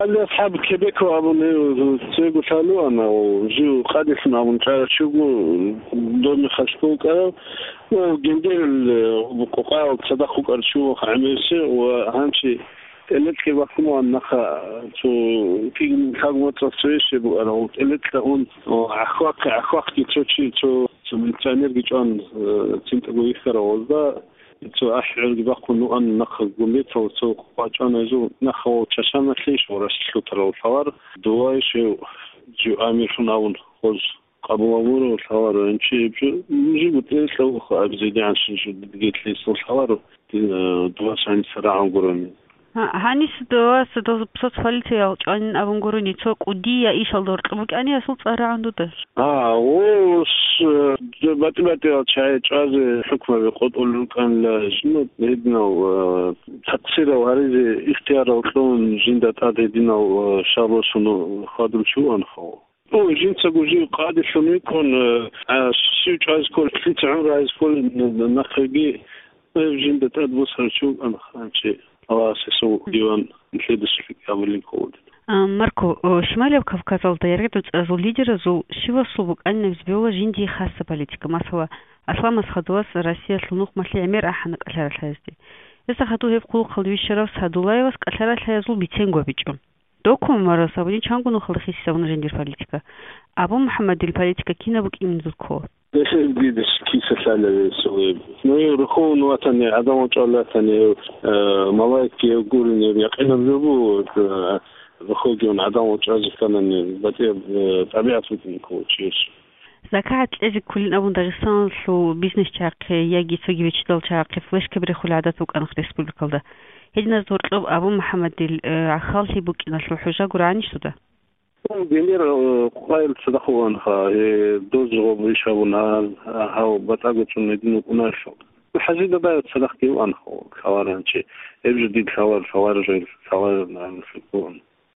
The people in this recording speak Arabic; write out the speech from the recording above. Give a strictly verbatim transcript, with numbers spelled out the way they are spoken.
اللي أصحاب كيبيك وأبوني تسيبوا ثالو أنا وجيو قادسنا ونشارك شو دون خشكوك أنا وجندير البقوقاء وتصدقوا كرشوا عميسي وأهم شيء اللي كي بحكموا النخا تو في خدمة تصويش يبغى أنا اللي تلاقون أخوك أخوك تشوشي تو من تانير جيجان تنتقوا يخرا وذا تو أحيل بقول إنه أن نخ قميت وتو قاجنا جو نخ وتشامل ليش ورشلو ترى الحوار دوايش جو أمير فناون خوز قبوا أموره الحوار إنشي بجو نجيب تليس لو أبزيدي عن شنو دقيت ليس الحوار دواش عن سرعة قرني هاني سدوا سدوا بصوت فلتي أو كان أبون قرني توك ودي إيش الله رقمك أنا أصل صار عنده ده آه وش بات بات شيء جاز حكمه بيقول كان لجنة هدنا وتقصير وهذه اختيار وكلون جندة هدنا وشابو شنو خادم شو أنخو هو جنس بوجي قاعد شنو يكون شو جاز كل في تعمر عايز كل نخرجي جندة تدبس شو أنخ شيء أساسه ديوان مثل الشركة عملين كود. ماركو شمالي بكافكاز الطيارات زو ليدر زو شو صوبك أن بزبيوة جندي خاصة بوليتيكا مثلا أصلا مسخدوس روسيا سلنوخ مثل عمير أحنك أثار الحياة إذا خدوه يبقوا خلوي الشرف هدولاي وسك أثار الحياة زو بيتين بيجون دوكم مرة سابوني شانكو نخلصي سوون جندي البوليتيكا أبو محمد البوليتيكا كينا بك إمن ذكور ليش جديد كيس سالة سوي نوي رخون وطني عدم وجالة ثاني مواك يقول إن يقينا بيبو رخوجون عدم وجالة ثاني بدي طبيعة مثل كوتشيش زكاة لازم كل أبو داغستان سو بيزنس شاقي يجي سوي بيشتغل شاقي فلش كبر خل عادات وك أنا خريس بالكل هيدنا زور أبو محمد العخالي بوك نسلو حجة قراني شو ده بينير قايل صدقوا أنها دوز غبريش هنا هاو بتعود شنو يدينو كناشو الحاجة ده صدقتي وأنها خوارن شيء يبجد دي خوار خوار جيل خوار نعم في الكون